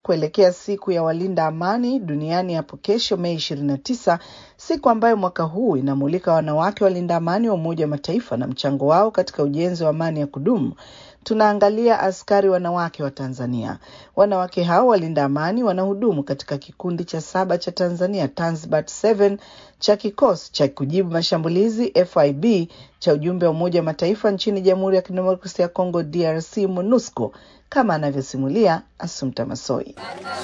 kuelekea siku ya walinda amani duniani hapo kesho Mei 29, siku ambayo mwaka huu inamulika wanawake walinda amani wa Umoja wa Mataifa na mchango wao katika ujenzi wa amani ya kudumu. Tunaangalia askari wanawake wa Tanzania. Wanawake hao walinda amani wanahudumu katika kikundi cha 7 cha Tanzania, Tanzbat 7, cha kikosi cha kujibu mashambulizi FIB cha ujumbe wa Umoja wa Mataifa nchini Jamhuri ya Kidemokrasia ya Kongo DRC MONUSCO, kama anavyosimulia Assumpta Massoi.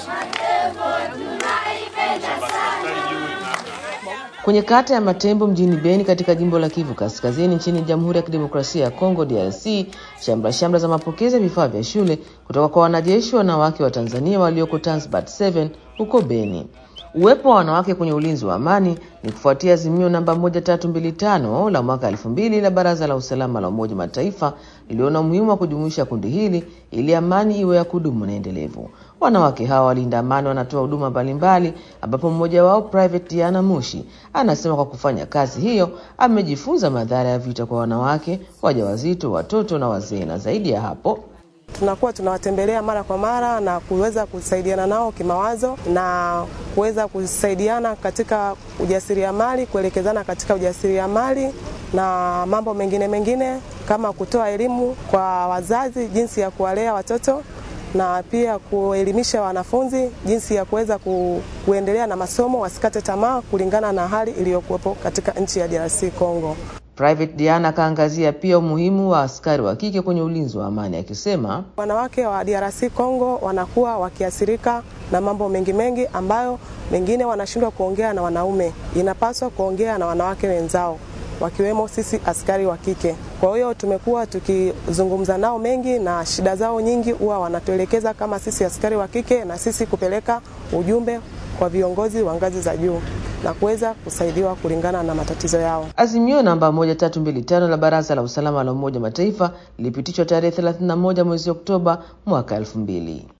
Kwenye kata ya Matembo mjini Beni katika jimbo la Kivu Kaskazini nchini Jamhuri ya Kidemokrasia ya Kongo DRC, shamra za mapokezi ya vifaa vya shule kutoka kwa wanajeshi wanawake wa Tanzania walioko Tanzbat 7 huko Beni. Uwepo wa wanawake kwenye ulinzi wa amani ni kufuatia azimio namba 1325 la mwaka 2000 la Baraza la Usalama la Umoja wa Mataifa liliona umuhimu wa kujumuisha kundi hili ili amani iwe ya kudumu na endelevu. Wanawake hawa walinda amani wanatoa huduma mbalimbali, ambapo mmoja wao Private Diana Mushi anasema kwa kufanya kazi hiyo amejifunza madhara ya vita kwa wanawake, wajawazito, watoto na wazee, na zaidi ya hapo tunakuwa tunawatembelea mara kwa mara na kuweza kusaidiana nao kimawazo na kuweza kusaidiana katika ujasiriamali, kuelekezana katika ujasiriamali na mambo mengine kama kutoa elimu kwa wazazi jinsi ya kuwalea watoto na pia kuelimisha wanafunzi jinsi ya kuweza kuendelea na masomo, wasikate tamaa kulingana na hali iliyokuwepo katika nchi ya DRC Kongo. Private Diana kaangazia pia umuhimu wa askari wa kike kwenye ulinzi wa amani, akisema wanawake wa DRC Kongo wanakuwa wakiathirika na mambo mengi ambayo mengine wanashindwa kuongea na wanaume. Inapaswa kuongea na wanawake wenzao, wakiwemo sisi askari wa kike. Kwa hiyo tumekuwa tukizungumza nao mengi na shida zao nyingi huwa wanatuelekeza kama sisi askari wa kike na sisi kupeleka ujumbe kwa viongozi wa ngazi za juu na kuweza kusaidiwa kulingana na matatizo yao. Azimio namba 1325 la Baraza la Usalama la Umoja wa Mataifa lilipitishwa tarehe 31 mwezi Oktoba mwaka 2000.